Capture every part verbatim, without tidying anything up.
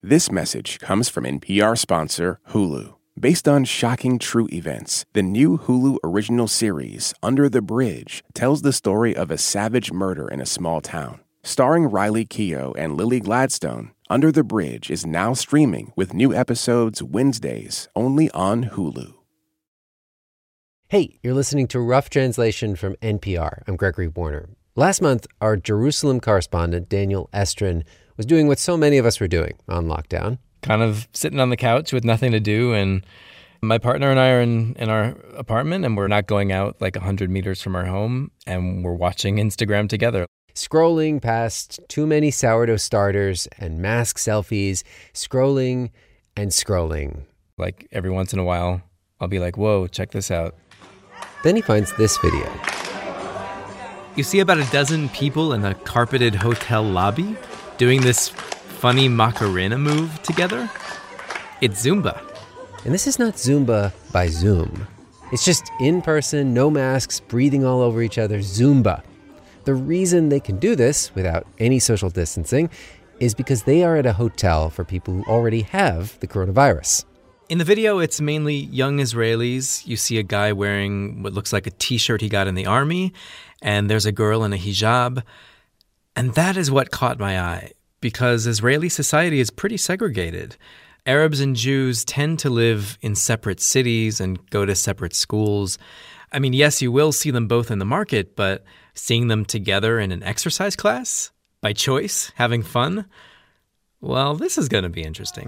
This message comes from N P R sponsor Hulu. Based on shocking true events, the new Hulu original series, Under the Bridge, tells the story of a savage murder in a small town. Starring Riley Keough and Lily Gladstone, Under the Bridge is now streaming with new episodes Wednesdays only on Hulu. Hey, you're listening to Rough Translation from N P R. I'm Gregory Warner. Last month, our Jerusalem correspondent, Daniel Estrin, was doing what so many of us were doing on lockdown. Kind of sitting on the couch with nothing to do, and my partner and I are in, in our apartment, and we're not going out like one hundred meters from our home, and we're watching Instagram together. Scrolling past too many sourdough starters and mask selfies, scrolling and scrolling. Like every once in a while, I'll be like, whoa, check this out. Then he finds this video. You see about a dozen people in a carpeted hotel lobby doing this funny Macarena move together. It's Zumba. And this is not Zumba by Zoom. It's just in person, no masks, breathing all over each other, Zumba. The reason they can do this without any social distancing is because they are at a hotel for people who already have the coronavirus. In the video, it's mainly young Israelis. You see a guy wearing what looks like a T-shirt he got in the army, and there's a girl in a hijab. And that is what caught my eye, because Israeli society is pretty segregated. Arabs and Jews tend to live in separate cities and go to separate schools. I mean, yes, you will see them both in the market, but seeing them together in an exercise class, by choice, having fun, well, this is going to be interesting.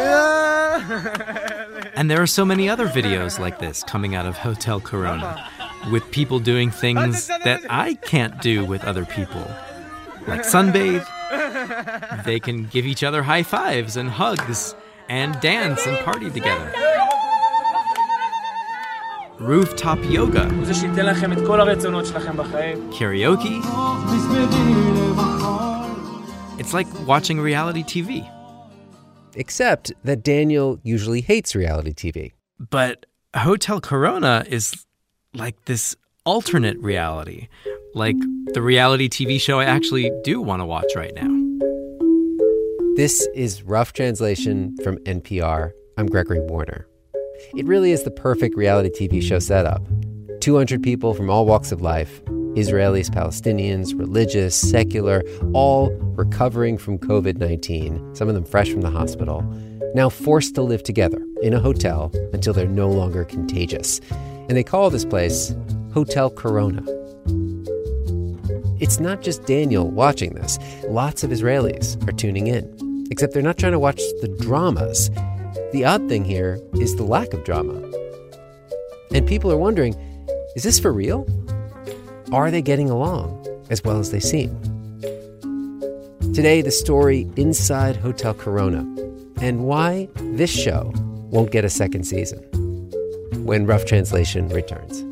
And there are so many other videos like this coming out of Hotel Corona, with people doing things that I can't do with other people, like sunbathe. They can give each other high fives and hugs and dance and party together. Rooftop yoga. Karaoke. It's like watching reality T V. Except that Daniel usually hates reality T V. But Hotel Corona is like this alternate reality, like the reality T V show I actually do want to watch right now. This is Rough Translation from N P R. I'm Gregory Warner. It really is the perfect reality T V show setup. two hundred people from all walks of life, Israelis, Palestinians, religious, secular, all recovering from covid nineteen, some of them fresh from the hospital, now forced to live together in a hotel until they're no longer contagious. And they call this place Hotel Corona. It's not just Daniel watching this. Lots of Israelis are tuning in, except they're not trying to watch the dramas. The odd thing here is the lack of drama. And people are wondering, is this for real? Are they getting along as well as they seem? Today, the story inside Hotel Corona and why this show won't get a second season when Rough Translation returns.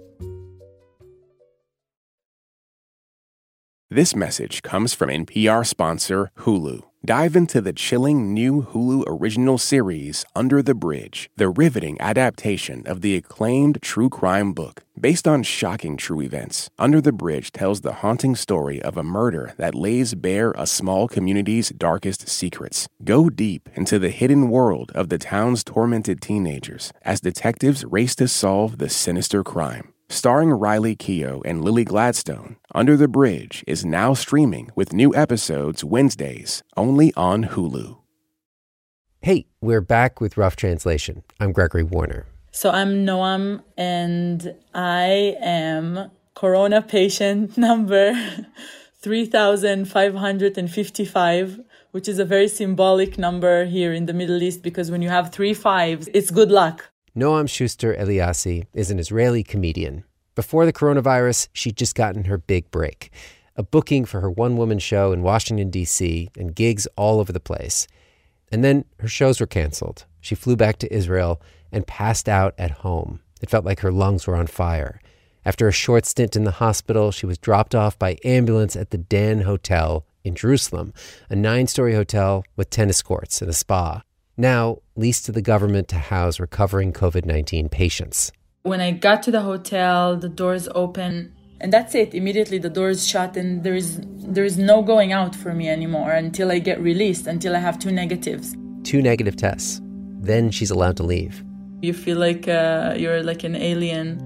This message comes from N P R sponsor Hulu. Dive into the chilling new Hulu original series, Under the Bridge, the riveting adaptation of the acclaimed true crime book. Based on shocking true events, Under the Bridge tells the haunting story of a murder that lays bare a small community's darkest secrets. Go deep into the hidden world of the town's tormented teenagers as detectives race to solve the sinister crime. Starring Riley Keough and Lily Gladstone, Under the Bridge is now streaming with new episodes Wednesdays only on Hulu. Hey, we're back with Rough Translation. I'm Gregory Warner. So I'm Noam, and I am corona patient number three thousand five hundred fifty-five, which is a very symbolic number here in the Middle East because when you have three fives, it's good luck. Noam Schuster Eliassi is an Israeli comedian. Before the coronavirus, she'd just gotten her big break, a booking for her one-woman show in Washington, D C, and gigs all over the place. And then her shows were canceled. She flew back to Israel and passed out at home. It felt like her lungs were on fire. After a short stint in the hospital, she was dropped off by ambulance at the Dan Hotel in Jerusalem, a nine-story hotel with tennis courts and a spa. Now leased to the government to house recovering covid nineteen patients. When I got to the hotel, the doors open And that's it. Immediately the door is shut and there is there is no going out for me anymore until I get released, until I have two negatives. Two negative tests. Then she's allowed to leave. You feel like uh, you're like an alien.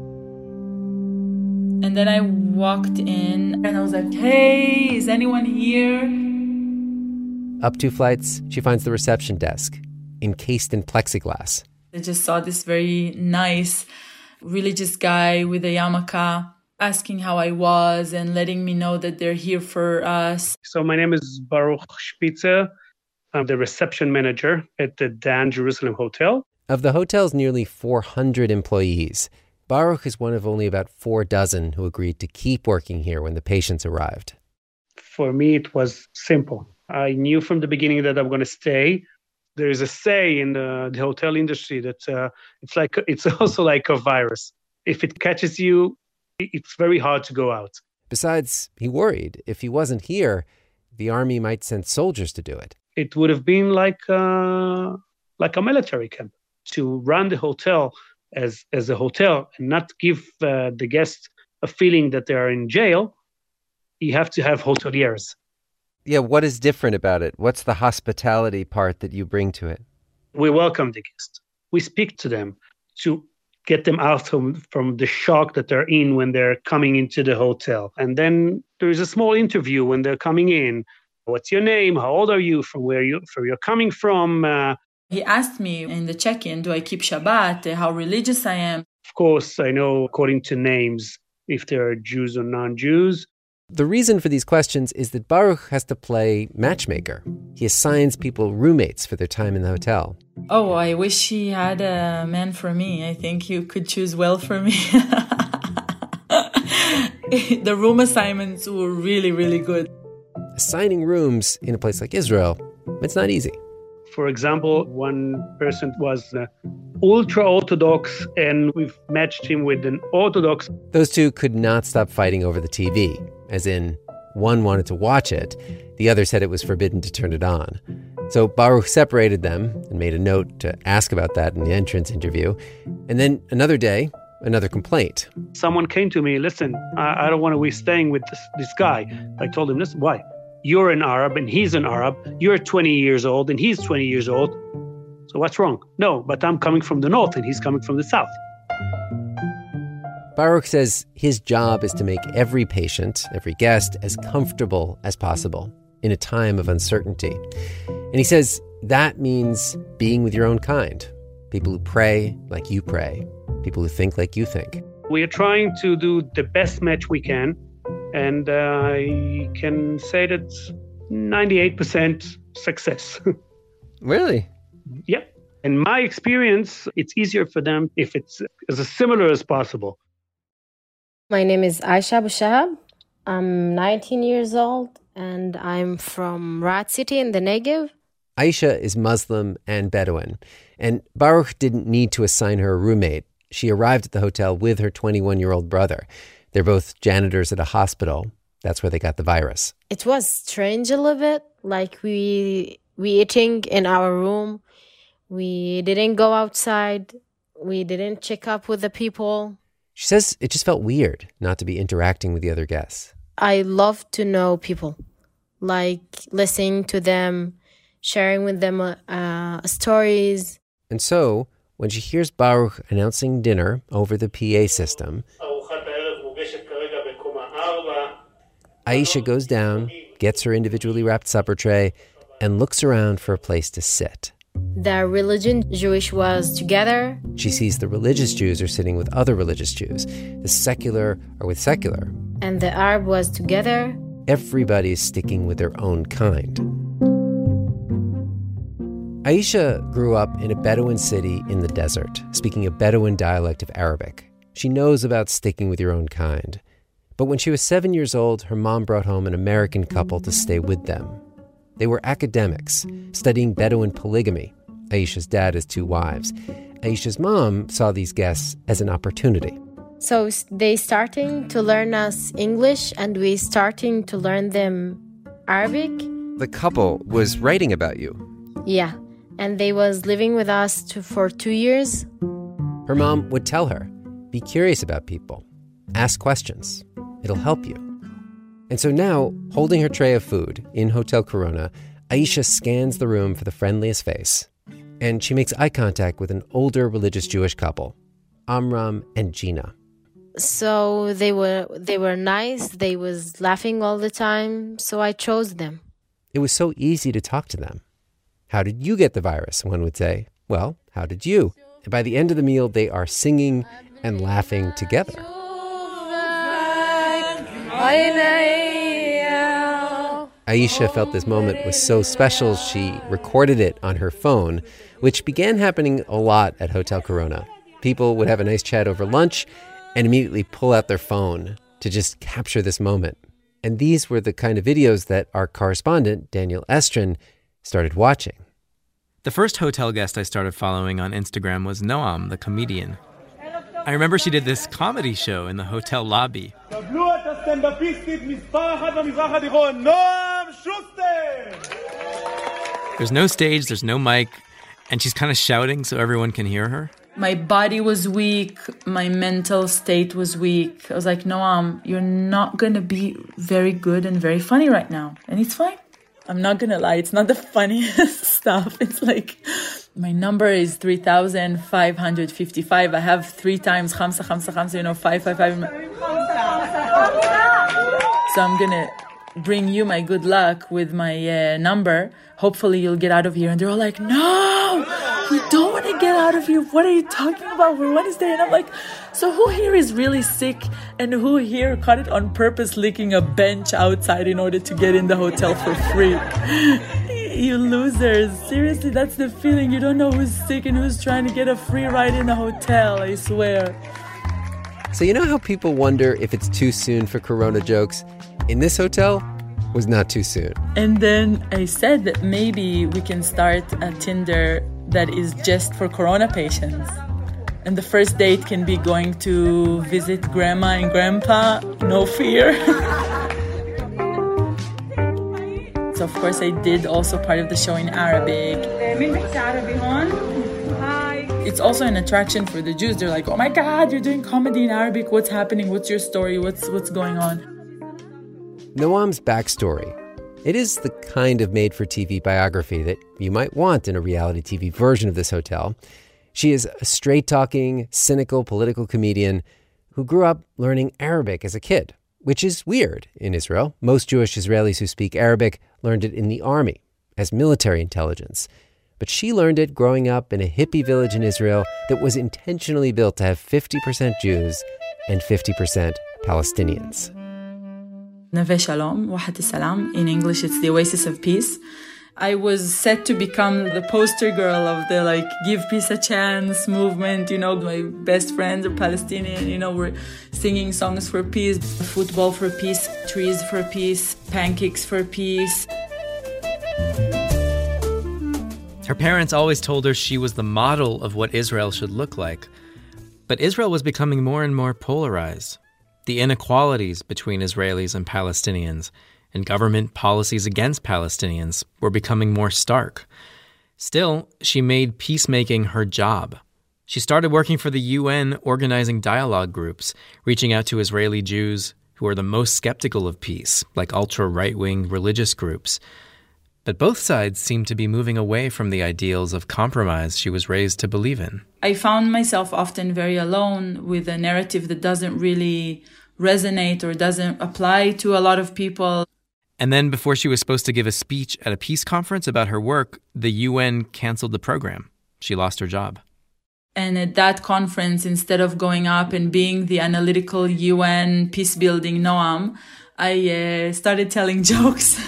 And then I walked in and I was like, hey, is anyone here? Up two flights, she finds the reception desk, encased in plexiglass. I just saw this very nice religious guy with a yarmulke asking how I was and letting me know that they're here for us. So my name is Baruch Spitzer. I'm the reception manager at the Dan Jerusalem Hotel. Of the hotel's nearly four hundred employees, Baruch is one of only about four dozen who agreed to keep working here when the patients arrived. For me, it was simple. I knew from the beginning that I'm going to stay. There is a say in the, the hotel industry that uh, it's like it's also like a virus. If it catches you, it's very hard to go out. Besides, he worried if he wasn't here, the army might send soldiers to do it. It would have been like uh, like a military camp. To run the hotel as as a hotel and not give uh, the guests a feeling that they are in jail, you have to have hoteliers. Yeah, what is different about it? What's the hospitality part that you bring to it? We welcome the guests. We speak to them to get them out from, from the shock that they're in when they're coming into the hotel. And then there is a small interview when they're coming in. What's your name? How old are you? From where you from you're coming from? Uh, He asked me in the check-in, do I keep Shabbat, how religious I am. Of course, I know according to names if they're Jews or non-Jews. The reason for these questions is that Baruch has to play matchmaker. He assigns people roommates for their time in the hotel. Oh, I wish he had a man for me. I think you could choose well for me. The room assignments were really, really good. Assigning rooms in a place like Israel, it's not easy. For example, one person was uh, ultra-Orthodox, and we've matched him with an Orthodox. Those two could not stop fighting over the T V, as in, one wanted to watch it, the other said it was forbidden to turn it on. So Baruch separated them and made a note to ask about that in the entrance interview. And then another day, another complaint. Someone came to me, listen, I, I don't want to be staying with this, this guy. I told him, listen, why? You're an Arab and he's an Arab. You're twenty years old and he's twenty years old. So what's wrong? No, but I'm coming from the north and he's coming from the south. Baruch says his job is to make every patient, every guest, as comfortable as possible in a time of uncertainty. And he says that means being with your own kind. People who pray like you pray. People who think like you think. We are trying to do the best match we can. And uh, I can say that ninety-eight percent success. Really? Yeah. In my experience, it's easier for them if it's as similar as possible. My name is Aisha Abu Shahab. I'm nineteen years old, and I'm from Rat City in the Negev. Aisha is Muslim and Bedouin, and Baruch didn't need to assign her a roommate. She arrived at the hotel with her twenty-one-year-old brother. They're both janitors at a hospital. That's where they got the virus. It was strange a little bit. Like we we eating in our room. We didn't go outside. We didn't check up with the people. She says it just felt weird not to be interacting with the other guests. I love to know people, like listening to them, sharing with them uh, stories. And so, when she hears Baruch announcing dinner over the P A system, Aisha goes down, gets her individually wrapped supper tray, and looks around for a place to sit. The religion Jewish was together. She sees the religious Jews are sitting with other religious Jews. The secular are with secular. And the Arab was together. Everybody is sticking with their own kind. Aisha grew up in a Bedouin city in the desert, speaking a Bedouin dialect of Arabic. She knows about sticking with your own kind. But when she was seven years old, her mom brought home an American couple to stay with them. They were academics, studying Bedouin polygamy. Aisha's dad has two wives. Aisha's mom saw these guests as an opportunity. So they starting to learn us English, and we starting to learn them Arabic. The couple was writing about you. Yeah, and they was living with us to, for two years. Her mom would tell her, be curious about people, ask questions. It'll help you. And so now, holding her tray of food in Hotel Corona, Aisha scans the room for the friendliest face. And she makes eye contact with an older religious Jewish couple, Amram and Gina. So they were they were nice. They was laughing all the time. So I chose them. It was so easy to talk to them. How did you get the virus, one would say? Well, how did you? And by the end of the meal, they are singing and laughing together. Aisha felt this moment was so special, she recorded it on her phone, which began happening a lot at Hotel Corona. People would have a nice chat over lunch and immediately pull out their phone to just capture this moment. And these were the kind of videos that our correspondent, Daniel Estrin, started watching. The first hotel guest I started following on Instagram was Noam, the comedian. I remember she did this comedy show in the hotel lobby. There's no stage, there's no mic, and she's kind of shouting so everyone can hear her. My body was weak. My mental state was weak. I was like, Noam, you're not going to be very good and very funny right now. And it's fine. I'm not going to lie. It's not the funniest stuff. It's like, my number is three thousand five hundred fifty-five. I have three times khamsa, khamsa, khamsa, you know, five, five, five. So I'm going to bring you my good luck with my uh, number. Hopefully you'll get out of here. And they're all like, no, we don't want to get out of here. What are you talking about? We're Wednesday. And I'm like, so who here is really sick and who here caught it on purpose licking a bench outside in order to get in the hotel for free? You losers. Seriously, that's the feeling. You don't know who's sick and who's trying to get a free ride in a hotel, I swear. So you know how people wonder if it's too soon for Corona jokes? In this hotel, was not too soon. And then I said that maybe we can start a Tinder that is just for Corona patients. And the first date can be going to visit grandma and grandpa, no fear. So of course I did also part of the show in Arabic. It's also an attraction for the Jews. They're like, oh my God, you're doing comedy in Arabic. What's happening? What's your story? What's what's going on? Noam's backstory. It is the kind of made-for-T V biography that you might want in a reality T V version of this hotel. She is a straight-talking, cynical political comedian who grew up learning Arabic as a kid, which is weird in Israel. Most Jewish Israelis who speak Arabic learned it in the army as military intelligence. But she learned it growing up in a hippie village in Israel that was intentionally built to have fifty percent Jews and fifty percent Palestinians. Neve Shalom, Wahat Salam. In English, it's the Oasis of Peace. I was set to become the poster girl of the, like, give peace a chance movement. You know, my best friends are Palestinian. You know, we're singing songs for peace, football for peace, trees for peace, pancakes for peace. Her parents always told her she was the model of what Israel should look like. But Israel was becoming more and more polarized. The inequalities between Israelis and Palestinians and government policies against Palestinians were becoming more stark. Still, she made peacemaking her job. She started working for the U N, organizing dialogue groups, reaching out to Israeli Jews who are the most skeptical of peace, like ultra-right-wing religious groups. But both sides seemed to be moving away from the ideals of compromise she was raised to believe in. I found myself often very alone with a narrative that doesn't really resonate or doesn't apply to a lot of people. And then before she was supposed to give a speech at a peace conference about her work, the U N canceled the program. She lost her job. And at that conference, instead of going up and being the analytical U N peace-building Noam, I uh, started telling jokes.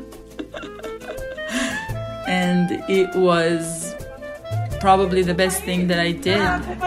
And it was probably the best thing that I did.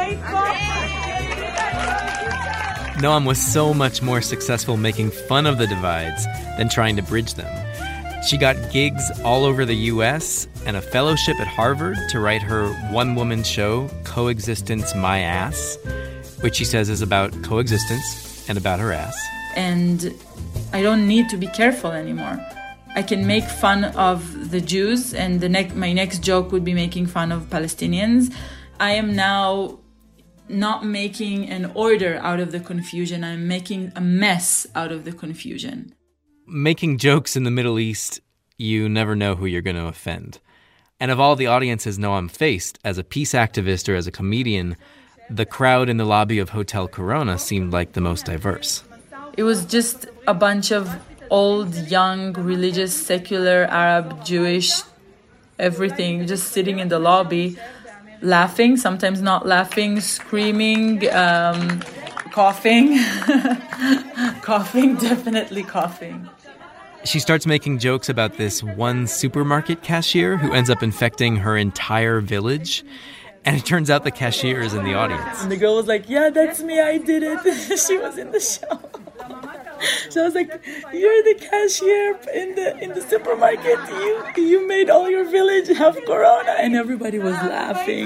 Noam was so much more successful making fun of the divides than trying to bridge them. She got gigs all over the U S and a fellowship at Harvard to write her one-woman show, Coexistence My Ass, which she says is about coexistence and about her ass. And I don't need to be careful anymore. I can make fun of the Jews, and the ne- my next joke would be making fun of Palestinians. I am now not making an order out of the confusion. I'm making a mess out of the confusion. Making jokes in the Middle East, you never know who you're going to offend. And of all the audiences Noam faced, as a peace activist or as a comedian, the crowd in the lobby of Hotel Corona seemed like the most diverse. It was just a bunch of old, young, religious, secular, Arab, Jewish, everything, just sitting in the lobby, laughing, sometimes not laughing, screaming, um, coughing. coughing, definitely coughing. She starts making jokes about this one supermarket cashier who ends up infecting her entire village. And it turns out the cashier is in the audience. And the girl was like, yeah, that's me, I did it. She was in the show. So I was like, you're the cashier in the in the supermarket. You you made all your village have corona. And everybody was laughing.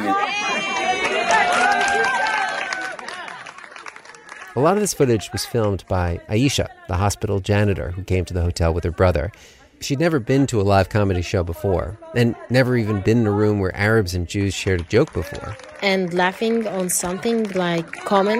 A lot of this footage was filmed by Aisha, the hospital janitor who came to the hotel with her brother. She'd never been to a live comedy show before, and never even been in a room where Arabs and Jews shared a joke before. And laughing on something like common.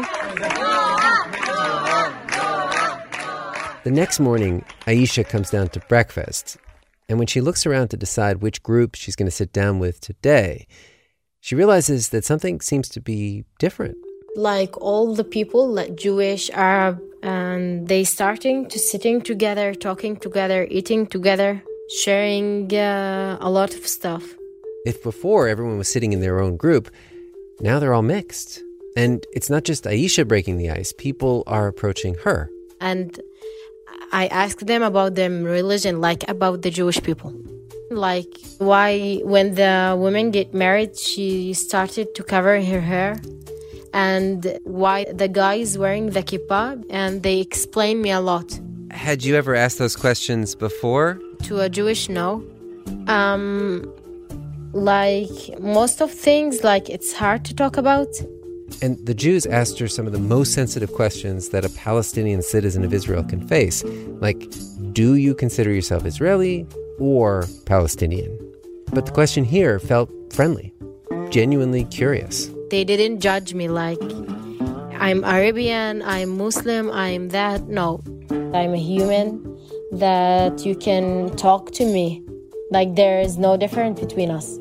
The next morning, Aisha comes down to breakfast, and when she looks around to decide which group she's going to sit down with today, she realizes that something seems to be different. Like all the people, like Jewish, Arab, and they starting to sitting together, talking together, eating together, sharing uh, a lot of stuff. If before everyone was sitting in their own group, now they're all mixed. And it's not just Aisha breaking the ice, people are approaching her. And I asked them about their religion, like about the Jewish people. Like why when the women get married, she started to cover her hair. And why the guy is wearing the kippah, and they explain me a lot. Had you ever asked those questions before? To a Jewish, no. Um, like most of things, like it's hard to talk about. And the Jews asked her some of the most sensitive questions that a Palestinian citizen of Israel can face. Like, do you consider yourself Israeli or Palestinian? But the question here felt friendly, genuinely curious. They didn't judge me like I'm Arabian, I'm Muslim, I'm that. No, I'm a human that you can talk to me. Like there is no difference between us.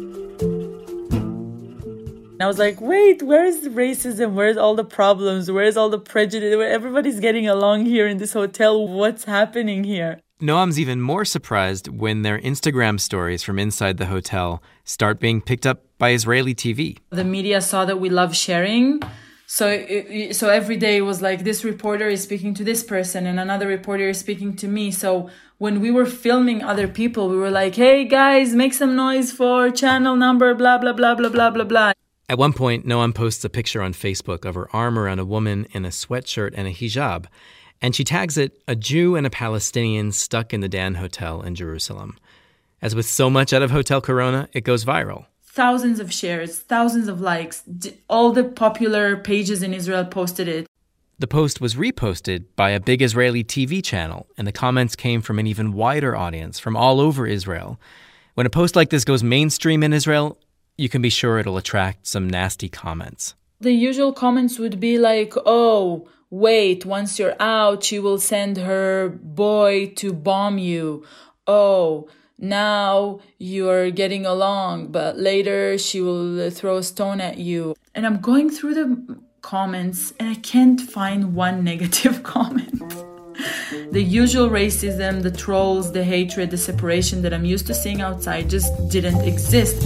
And I was like, wait, where's the racism? Where's all the problems? Where's all the prejudice? Everybody's getting along here in this hotel. What's happening here? Noam's even more surprised when their Instagram stories from inside the hotel start being picked up by Israeli T V. The media saw that we love sharing. So it, so every day it was like this reporter is speaking to this person and another reporter is speaking to me. So when we were filming other people, we were like, hey guys, make some noise for channel number, blah, blah, blah, blah, blah, blah, blah. At one point, Noam posts a picture on Facebook of her arm around a woman in a sweatshirt and a hijab. And she tags it, a Jew and a Palestinian stuck in the Dan Hotel in Jerusalem. As with so much out of Hotel Corona, it goes viral. Thousands of shares, thousands of likes. All the popular pages in Israel posted it. The post was reposted by a big Israeli T V channel, and the comments came from an even wider audience from all over Israel. When a post like this goes mainstream in Israel, you can be sure it'll attract some nasty comments. The usual comments would be like, oh, wait, once you're out, she will send her boy to bomb you. Oh, now you're getting along, but later she will throw a stone at you. And I'm going through the comments and I can't find one negative comment. The usual racism, the trolls, the hatred, the separation that I'm used to seeing outside just didn't exist.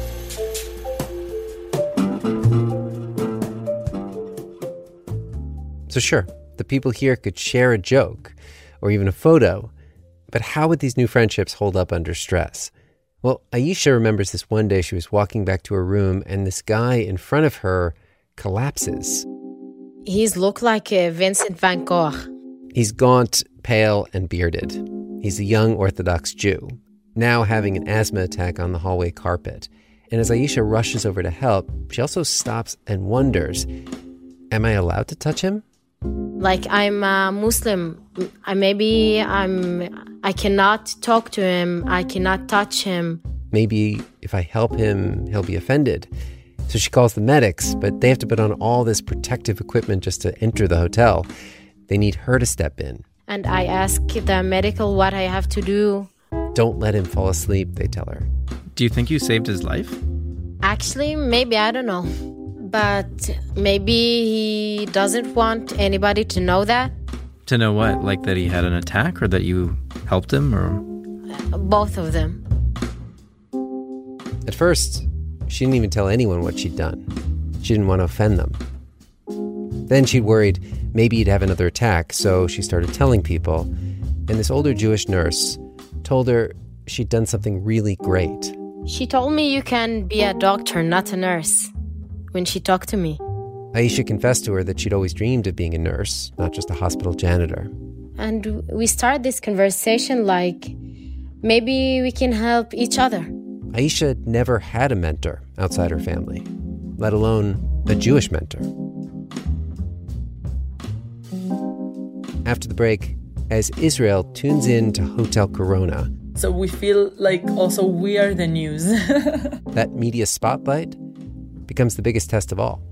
So sure, the people here could share a joke or even a photo, but how would these new friendships hold up under stress? Well, Aisha remembers this one day she was walking back to her room and this guy in front of her collapses. He's looked like uh, Vincent van Gogh. He's gaunt, pale, and bearded. He's a young Orthodox Jew, now having an asthma attack on the hallway carpet. And as Aisha rushes over to help, she also stops and wonders, am I allowed to touch him? Like I'm a Muslim. I, maybe I'm, I cannot talk to him. I cannot touch him. Maybe if I help him, he'll be offended. So she calls the medics, but they have to put on all this protective equipment just to enter the hotel. They need her to step in. And I ask the medical what I have to do. Don't let him fall asleep, they tell her. Do you think you saved his life? Actually, maybe, I don't know. But maybe he doesn't want anybody to know that. To know what? Like that he had an attack or that you helped him or? Both of them. At first, she didn't even tell anyone what she'd done. She didn't want to offend them. Then she worried maybe he'd have another attack, so she started telling people. And this older Jewish nurse told her she'd done something really great. She told me you can be a doctor, not a nurse, when she talked to me. Aisha confessed to her that she'd always dreamed of being a nurse, not just a hospital janitor. And we started this conversation like, maybe we can help each other. Aisha never had a mentor outside her family, let alone a Jewish mentor. After the break, as Israel tunes in to Hotel Corona, So we feel like also we are the news. that media spotlight becomes the biggest test of all.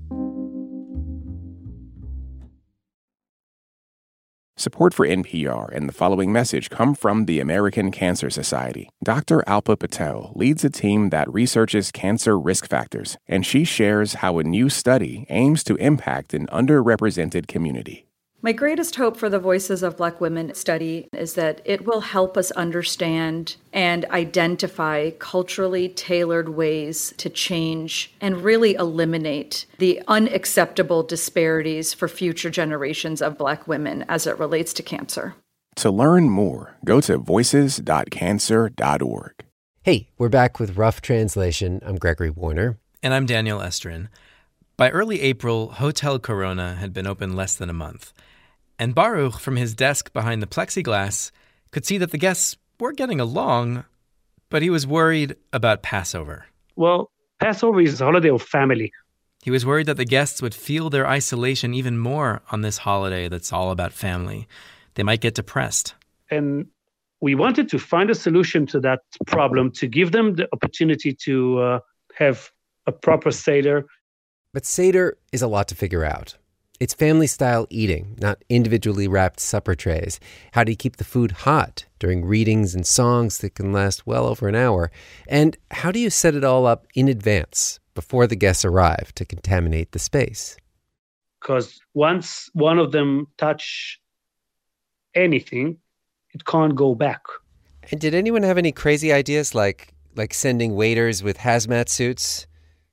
Support for N P R and the following message come from the American Cancer Society. Doctor Alpa Patel leads a team that researches cancer risk factors, and she shares how a new study aims to impact an underrepresented community. My greatest hope for the Voices of Black Women study is that it will help us understand and identify culturally tailored ways to change and really eliminate the unacceptable disparities for future generations of Black women as it relates to cancer. To learn more, go to voices dot cancer dot org. Hey, we're back with Rough Translation. I'm Gregory Warner. And I'm Daniel Estrin. By early April, Hotel Corona had been open less than a month. And Baruch, from his desk behind the plexiglass, could see that the guests were getting along, but he was worried about Passover. Well, Passover is a holiday of family. He was worried that the guests would feel their isolation even more on this holiday that's all about family. They might get depressed. And we wanted to find a solution to that problem, to give them the opportunity to uh, have a proper Seder. But Seder is a lot to figure out. It's family-style eating, not individually wrapped supper trays. How do you keep the food hot during readings and songs that can last well over an hour? And how do you set it all up in advance, before the guests arrive, to contaminate the space? Because once one of them touch anything, it can't go back. And did anyone have any crazy ideas, like like sending waiters with hazmat suits?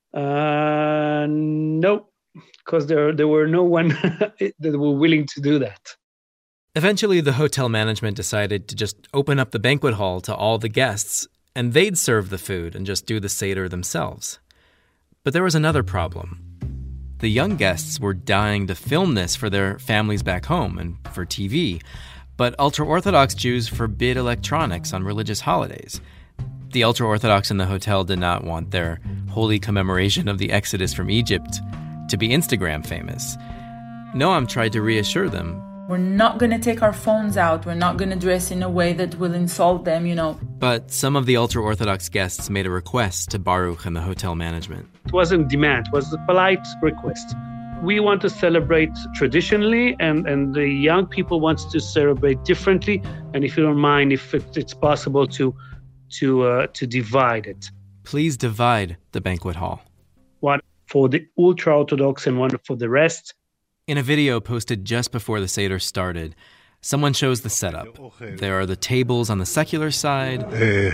Uh, no. Because there there were no one that were willing to do that. Eventually, the hotel management decided to just open up the banquet hall to all the guests, and they'd serve the food and just do the Seder themselves. But there was another problem. The young guests were dying to film this for their families back home and for T V, but ultra-Orthodox Jews forbid electronics on religious holidays. The ultra-Orthodox in the hotel did not want their holy commemoration of the Exodus from Egypt to be Instagram famous. Noam tried to reassure them. We're not going to take our phones out. We're not going to dress in a way that will insult them, you know. But some of the ultra-Orthodox guests made a request to Baruch and the hotel management. It wasn't demand, it was a polite request. We want to celebrate traditionally, and, and the young people want to celebrate differently. And if you don't mind, if it, it's possible to, to, uh, to divide it. Please divide the banquet hall. One for the ultra-Orthodox and one for the rest. In a video posted just before the Seder started, someone shows the setup. There are the tables on the secular side,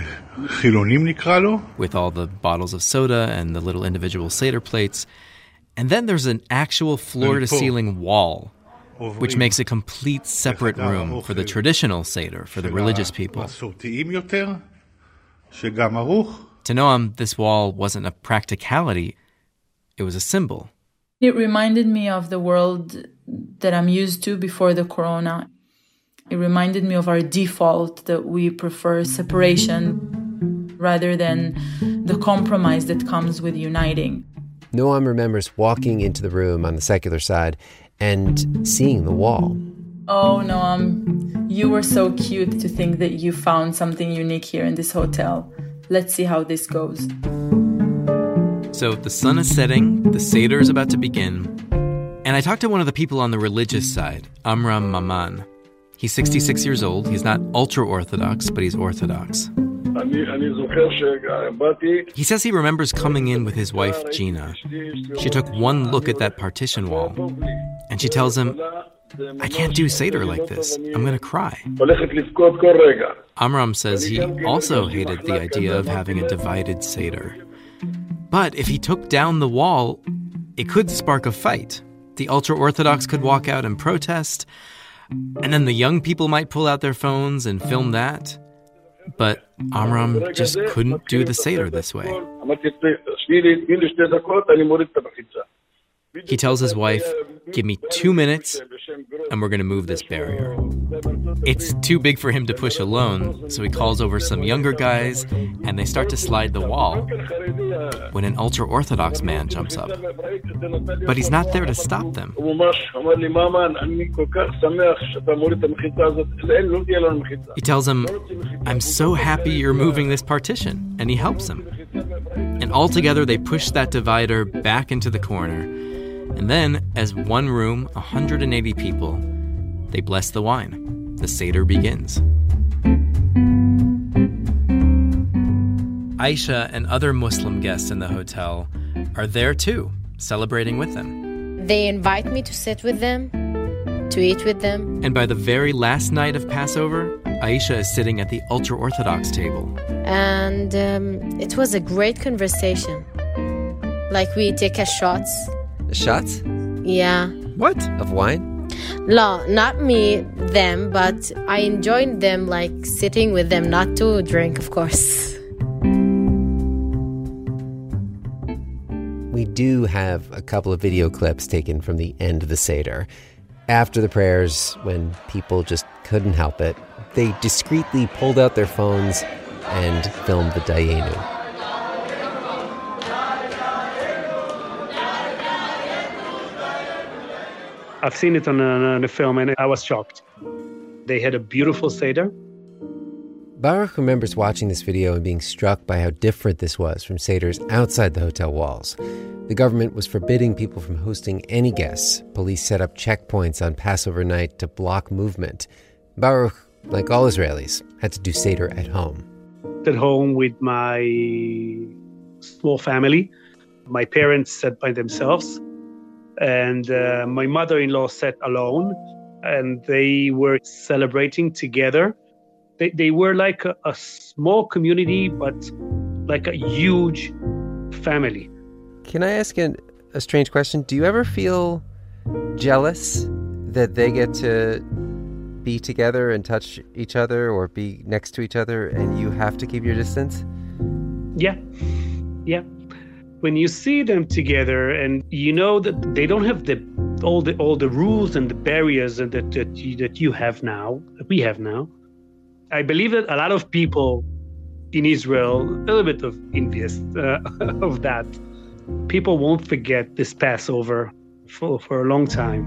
with all the bottles of soda and the little individual Seder plates. And then there's an actual floor-to-ceiling wall, which makes a complete separate room for the traditional Seder, for the religious people. To Noam, this wall wasn't a practicality. It was a symbol. It reminded me of the world that I'm used to before the corona. It reminded me of our default that we prefer separation rather than the compromise that comes with uniting. Noam remembers walking into the room on the secular side and seeing the wall. Oh, Noam, you were so cute to think that you found something unique here in this hotel. Let's see how this goes. So the sun is setting, the Seder is about to begin, and I talked to one of the people on the religious side, Amram Maman. He's sixty-six years old. He's not ultra-Orthodox, but he's Orthodox. He says he remembers coming in with his wife, Gina. She took one look at that partition wall, and she tells him, I can't do Seder like this. I'm going to cry. Amram says he also hated the idea of having a divided Seder. But if he took down the wall, it could spark a fight. The ultra-Orthodox could walk out and protest, and then the young people might pull out their phones and film that. But Amram just couldn't do the Seder this way. He tells his wife, give me two minutes and we're going to move this barrier. It's too big for him to push alone, so he calls over some younger guys and they start to slide the wall when an ultra-Orthodox man jumps up. But he's not there to stop them. He tells him, I'm so happy you're moving this partition, and he helps him. And all together they push that divider back into the corner. And then, as one room, one hundred eighty people, they bless the wine. The Seder begins. Aisha and other Muslim guests in the hotel are there too, celebrating with them. They invite me to sit with them, to eat with them. And by the very last night of Passover, Aisha is sitting at the ultra-Orthodox table. And um, it was a great conversation. Like we take a shots. Shots? Yeah. What? Of wine? No, not me, them, but I enjoyed them, like sitting with them, not to drink, of course. We do have a couple of video clips taken from the end of the Seder. After the prayers, when people just couldn't help it, they discreetly pulled out their phones and filmed the Dayenu. I've seen it on a, on a film and I was shocked. They had a beautiful Seder. Baruch remembers watching this video and being struck by how different this was from Seders outside the hotel walls. The government was forbidding people from hosting any guests. Police set up checkpoints on Passover night to block movement. Baruch, like all Israelis, had to do Seder at home. At home with my small family. My parents sat by themselves. And uh, my mother-in-law sat alone. And they were celebrating together. They they were like a, a small community, but like a huge family. Can I ask an, a strange question? Do you ever feel jealous that they get to be together and touch each other or be next to each other and you have to keep your distance? Yeah, yeah. When you see them together and you know that they don't have the all the all the rules and the barriers that that you, that you have now, that we have now. I believe that a lot of people in Israel, a little bit of envious uh, of that. People won't forget this Passover for, for a long time.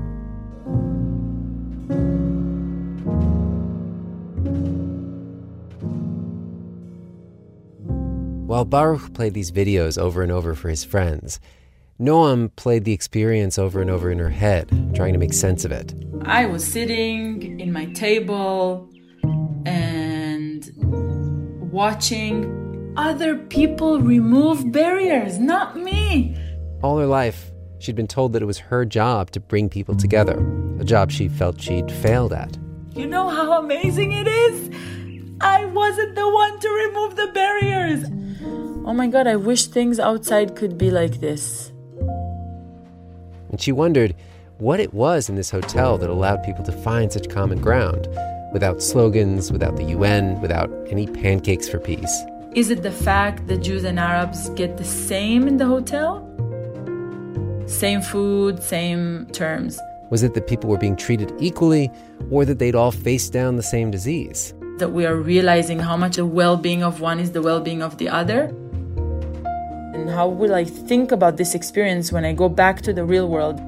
While Baruch played these videos over and over for his friends, Noam played the experience over and over in her head, trying to make sense of it. I was sitting in my table and watching other people remove barriers, not me. All her life, she'd been told that it was her job to bring people together, a job she felt she'd failed at. You know how amazing it is? I wasn't the one to remove the barriers. Oh my God, I wish things outside could be like this. And she wondered what it was in this hotel that allowed people to find such common ground, without slogans, without the U N, without any pancakes for peace. Is it the fact that Jews and Arabs get the same in the hotel? Same food, same terms. Was it that people were being treated equally, or that they'd all faced down the same disease? That we are realizing how much the well-being of one is the well-being of the other? And how will I think about this experience when I go back to the real world?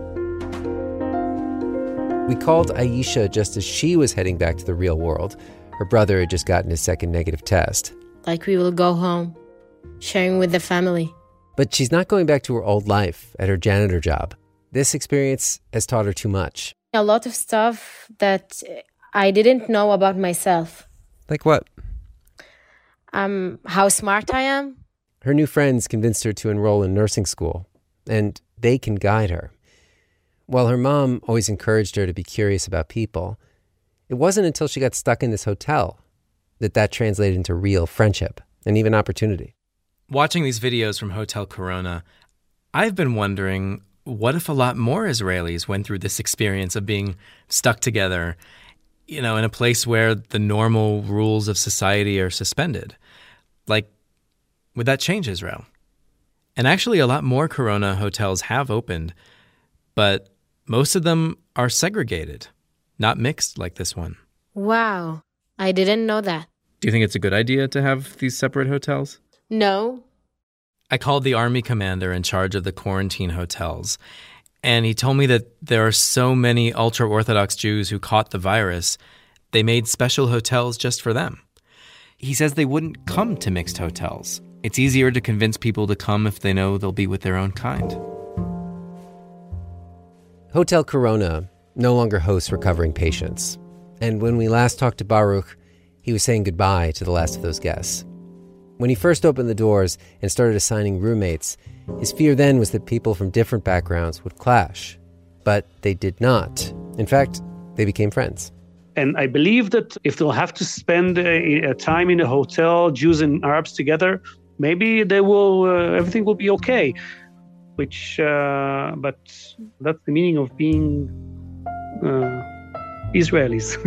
We called Aisha just as she was heading back to the real world. Her brother had just gotten his second negative test. Like we will go home, sharing with the family. But she's not going back to her old life at her janitor job. This experience has taught her too much. A lot of stuff that I didn't know about myself. Like what? Um, how smart I am. Her new friends convinced her to enroll in nursing school, and they can guide her. While her mom always encouraged her to be curious about people, it wasn't until she got stuck in this hotel that that translated into real friendship and even opportunity. Watching these videos from Hotel Corona, I've been wondering, what if a lot more Israelis went through this experience of being stuck together, you know, in a place where the normal rules of society are suspended? Like, would that change Israel? And actually, a lot more Corona hotels have opened, but most of them are segregated, not mixed like this one. Wow, I didn't know that. Do you think it's a good idea to have these separate hotels? No. I called the army commander in charge of the quarantine hotels, and he told me that there are so many ultra-Orthodox Jews who caught the virus, they made special hotels just for them. He says they wouldn't come to mixed hotels. It's easier to convince people to come if they know they'll be with their own kind. Hotel Corona no longer hosts recovering patients. And when we last talked to Baruch, he was saying goodbye to the last of those guests. When he first opened the doors and started assigning roommates, his fear then was that people from different backgrounds would clash. But they did not. In fact, they became friends. And I believe that if they'll have to spend a, a time in a hotel, Jews and Arabs together, maybe they will. Uh, everything will be okay. Which, uh, but that's the meaning of being uh, Israelis.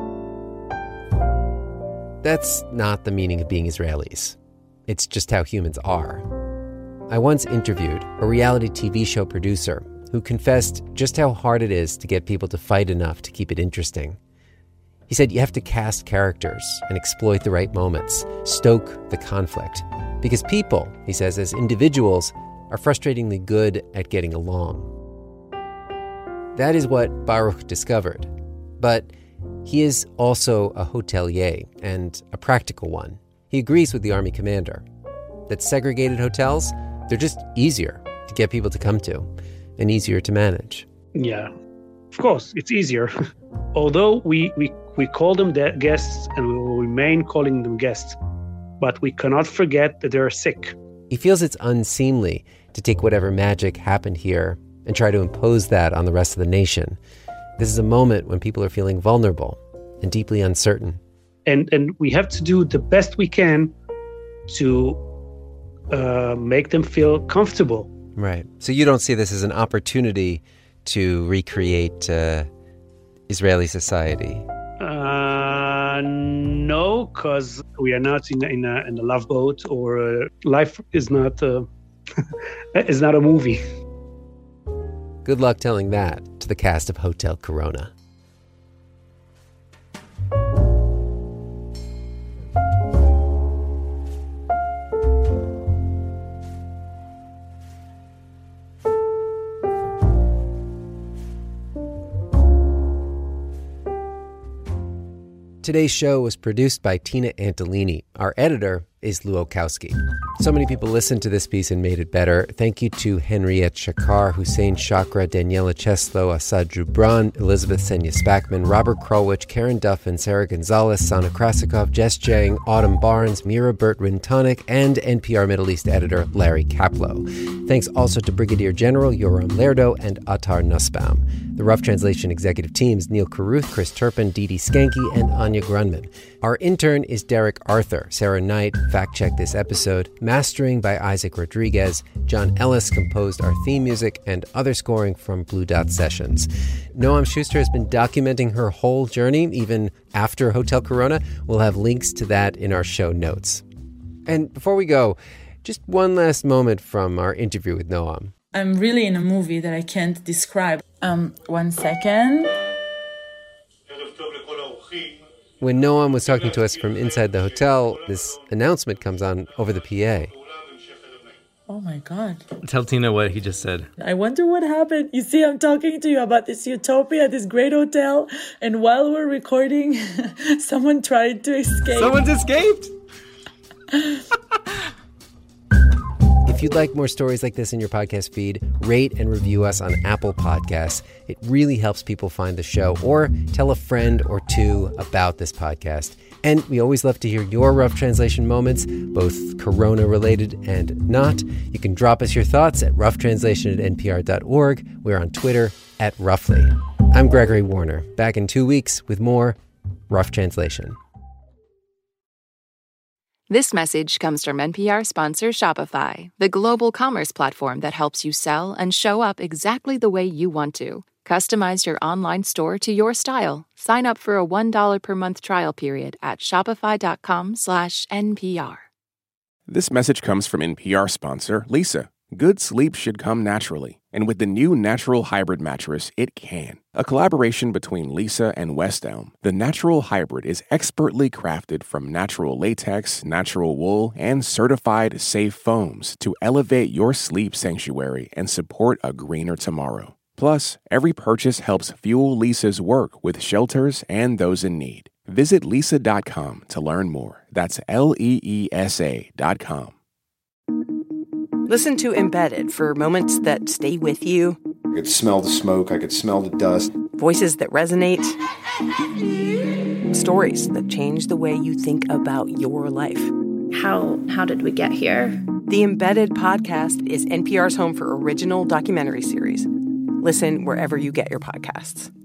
That's not the meaning of being Israelis. It's just how humans are. I once interviewed a reality T V show producer who confessed just how hard it is to get people to fight enough to keep it interesting. He said you have to cast characters and exploit the right moments, stoke the conflict. Because people, he says, as individuals, are frustratingly good at getting along. That is what Baruch discovered. But he is also a hotelier and a practical one. He agrees with the army commander that segregated hotels, they're just easier to get people to come to and easier to manage. Yeah, of course, it's easier. Although we, we, we call them de- guests and we will remain calling them guests, but we cannot forget that they're sick. He feels it's unseemly to take whatever magic happened here and try to impose that on the rest of the nation. This is a moment when people are feeling vulnerable and deeply uncertain. And and we have to do the best we can to uh, make them feel comfortable. Right. So you don't see this as an opportunity to recreate uh, Israeli society? Uh, no, because we are not in, in, a, in a love boat, or uh, life is not, uh, is not a movie. Good luck telling that to the cast of Hotel Corona. Today's show was produced by Tina Antolini. Our editor is Lou Okowski. So many people listened to this piece and made it better. Thank you to Henriette Shakar, Hussein Chakra, Daniela Cheslow, Asad Jubran, Elizabeth Senya Spackman, Robert Krulwich, Karen Duffin, Sarah Gonzalez, Sana Krasikov, Jess Jang, Autumn Barnes, Mira Burt-Wintonic, and N P R Middle East editor Larry Kaplow. Thanks also to Brigadier General Yoram Lerdo and Attar Nussbaum. The Rough Translation executive teams Neil Carruth, Chris Turpin, Dee Dee Skanke, and Anya Grunman. Our intern is Derek Arthur. Sarah Knight fact-checked this episode. Mastering by Isaac Rodriguez. John Ellis composed our theme music and other scoring from Blue Dot Sessions. Noam Schuster has been documenting her whole journey, even after Hotel Corona. We'll have links to that in our show notes. And before we go, just one last moment from our interview with Noam. I'm really in a movie that I can't describe. Um, one second. When Noam was talking to us from inside the hotel, this announcement comes on over the P A. Oh my God. Tell Tina what he just said. I wonder what happened. You see, I'm talking to you about this utopia, this great hotel, and while we're recording, someone tried to escape. Someone's escaped? If If you'd like more stories like this in your podcast feed, rate and review us on Apple Podcasts. It really helps people find the show, or tell a friend or two about this podcast. And we always love to hear your Rough Translation moments, both Corona-related and not. You can drop us your thoughts at rough translation at n p r dot org. We're on Twitter at Roughly. I'm Gregory Warner, back in two weeks with more Rough Translation. This message comes from N P R sponsor Shopify, the global commerce platform that helps you sell and show up exactly the way you want to. Customize your online store to your style. Sign up for a one dollar per month trial period at shopify.com slash NPR. This message comes from N P R sponsor Leesa. Good sleep should come naturally, and with the new Natural Hybrid mattress, it can. A collaboration between Leesa and West Elm, the Natural Hybrid is expertly crafted from natural latex, natural wool, and certified safe foams to elevate your sleep sanctuary and support a greener tomorrow. Plus, every purchase helps fuel Leesa's work with shelters and those in need. Visit leesa dot com to learn more. That's L E E S A dot com. Listen to Embedded for moments that stay with you. I could smell the smoke. I could smell the dust. Voices that resonate. Stories that change the way you think about your life. How how did we get here? The Embedded podcast is N P R's home for original documentary series. Listen wherever you get your podcasts.